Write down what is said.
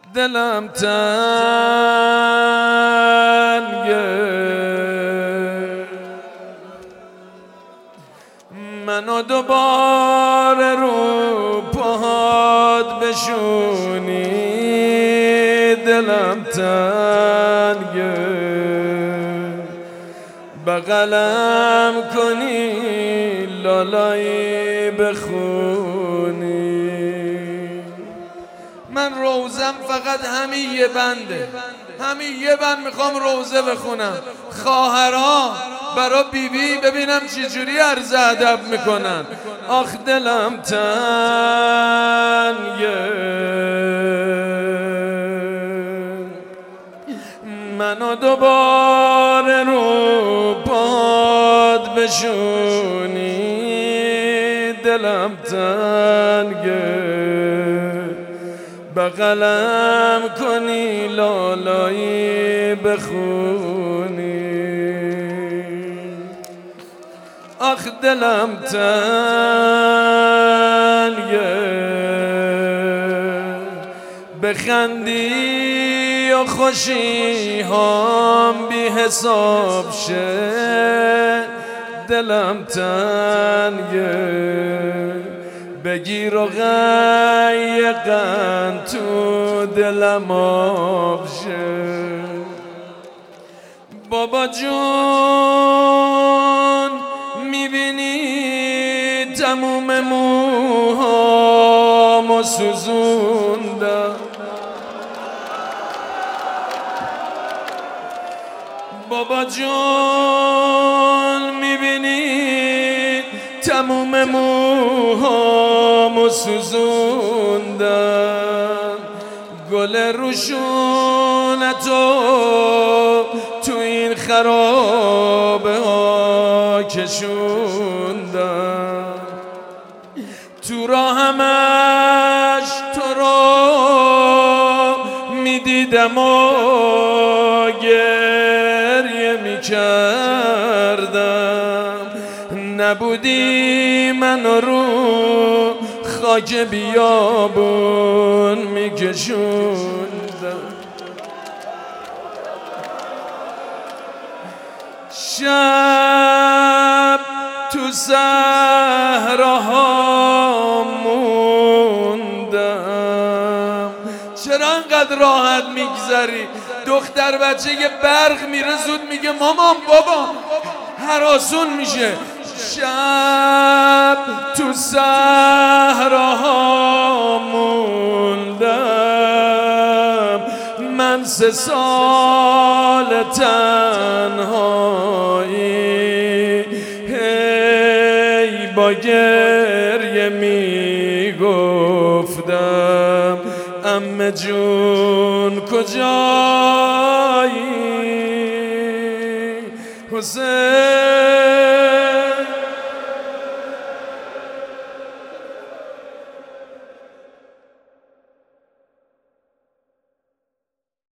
دلم تنگه منو دوباره رو پاهات بشونی دلم تنگه بغلم کنی لالایی بخونی من روزم فقط همین یه بنده همین یه بند میخوام روزه بخونم خواهرها برا بیبی ببینم چجوری عرض ادب میکنن آخ دلم تنگه منو دوباره رو پاد بشونی دلم تنگه بغلم کنی لالایی بخونی آخ دلم تنگه بخندی و خوشی هم بی حساب شه دلم تنگه بگیر و غیقن تو دلم آب شه بابا جون میبینی تموم موهامو سوزوندم بابا جون میبینی تموم موهامو سوزوندم گل روشونتو تو این خرابه ها کشوندم تو راه همش تو رو میدیدم و گریه میکردم نبودی منو رو خاک بیابون میکشوندم شب تو صحراها موندم چرا انقدر راحت میگذری دختر بچه یه برق میره زود میگه مامان بابا هراسون میشه شب تو صحراها موندم من 3 سال تنهایی هی با گریه میگفتم عمه جون کجایی حسین